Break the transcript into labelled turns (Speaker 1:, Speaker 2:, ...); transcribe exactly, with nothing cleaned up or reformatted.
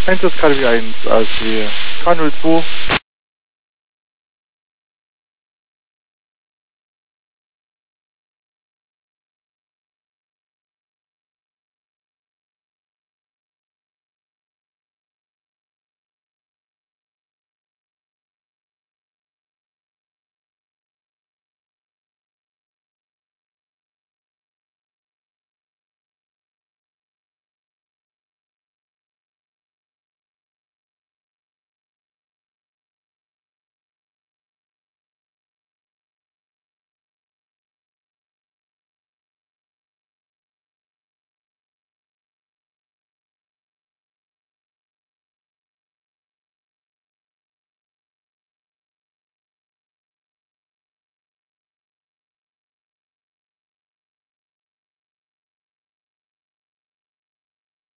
Speaker 1: eins ist K W eins, A S C K null zwei.